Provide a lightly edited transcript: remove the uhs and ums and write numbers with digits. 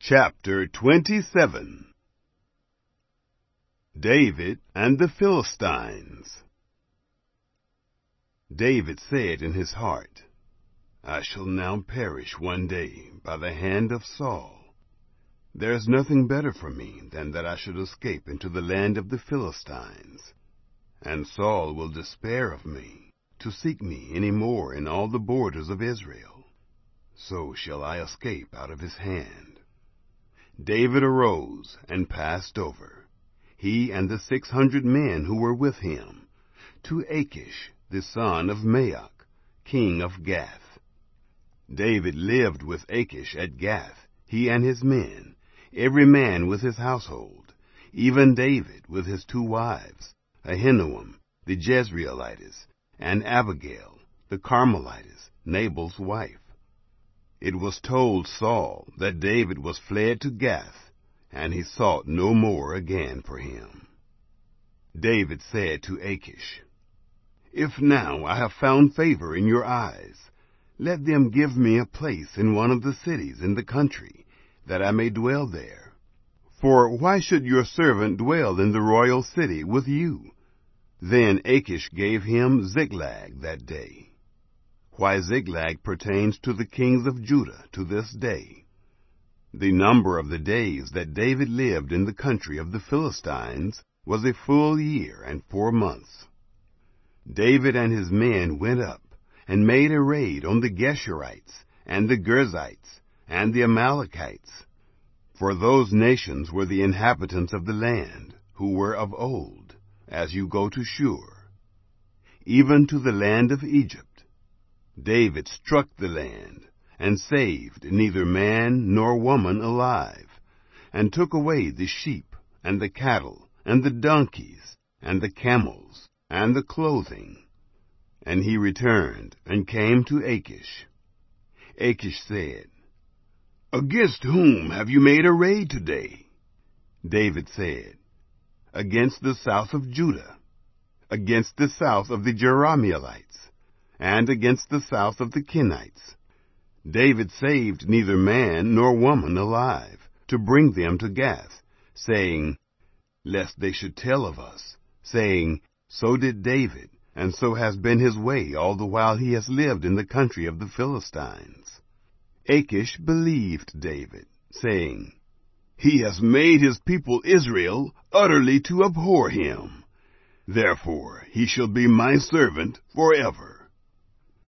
Chapter 27. David and the Philistines. David said in his heart, I shall now perish one day by the hand of Saul. There is nothing better for me than that I should escape into the land of the Philistines. And Saul will despair of me, to seek me any more in all the borders of Israel. So shall I escape out of his hand. David arose and passed over, he and the 600 men who were with him, to Achish the son of Maoch, king of Gath. David lived with Achish at Gath, he and his men, every man with his household, even David with his 2 wives, Ahinoam the Jezreelitess, and Abigail the Carmelitess, Nabal's wife. It was told Saul that David was fled to Gath, and he sought no more again for him. David said to Achish, If now I have found favor in your eyes, let them give me a place in one of the cities in the country, that I may dwell there. For why should your servant dwell in the royal city with you? Then Achish gave him Ziklag that day. Why Ziklag pertains to the kings of Judah to this day. The number of the days that David lived in the country of the Philistines was a full year and 4 months. David and his men went up and made a raid on the Geshurites and the Girzites and the Amalekites, for those nations were the inhabitants of the land, who were of old, as you go to Shur, even to the land of Egypt. David struck the land, and saved neither man nor woman alive, and took away the sheep, and the cattle, and the donkeys, and the camels, and the clothing. And he returned, and came to Achish. Achish said, Against whom have you made a raid today? David said, Against the south of Judah, against the south of the Jerahmeelites, and against the south of the Kenites. David saved neither man nor woman alive, to bring them to Gath, saying, Lest they should tell of us, saying, So did David, and so has been his way all the while he has lived in the country of the Philistines. Achish believed David, saying, He has made his people Israel utterly to abhor him. Therefore he shall be my servant forever.